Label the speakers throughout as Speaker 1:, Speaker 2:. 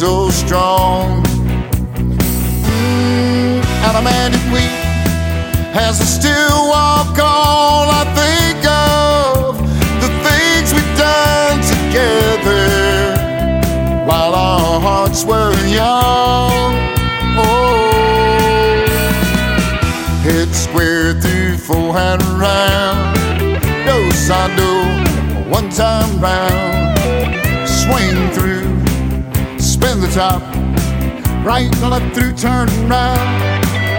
Speaker 1: so strong. Automatic wheat as I still walk on. I think of the things we've done together while our hearts were young. Oh, head square through, forehand round, no sando, one time round, swing through, spin the top, right and left through, turn round,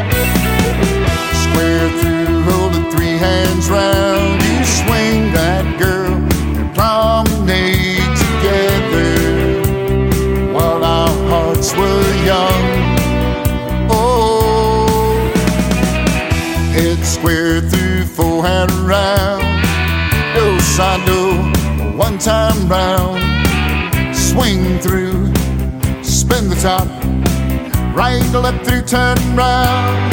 Speaker 1: square through, rolling three hands round. You swing that girl and promenade together while our hearts were young. Oh, head square through, forehand round, no sando, one time round, swing through, spin the top, right to left through, turn round,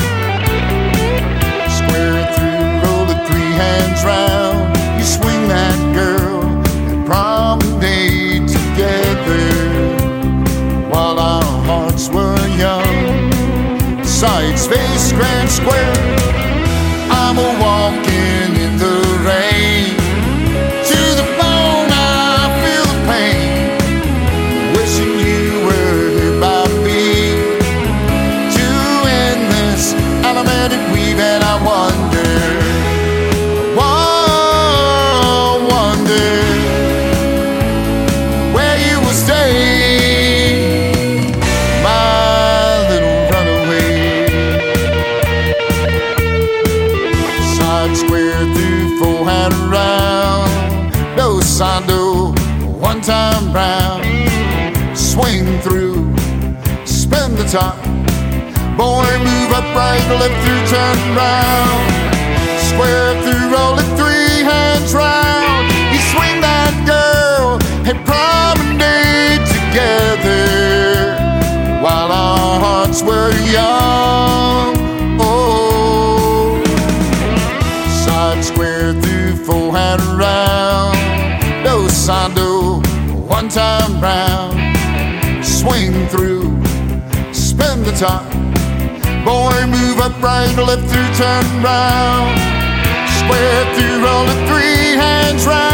Speaker 1: square through, roll the three hands round. You swing that girl and promenade together while our hearts were young. Sides, face, grand square, I'm a walking in the rain. To the bone I feel the pain, wishing you were here by me. To end this automatic weave, and I wonder where you will stay, my little runaway. Side square through, forehand round, no sando, one time round, swing through, spin the top, boy move upright, left through, turn round, square through, roll it three hands round. You swing that girl and promenade together while our hearts were young. Oh, side square through, forehand round, no sando, one time round, swing through, spin the top, boy move upright, left through, turn round, square through, roll it three hands round.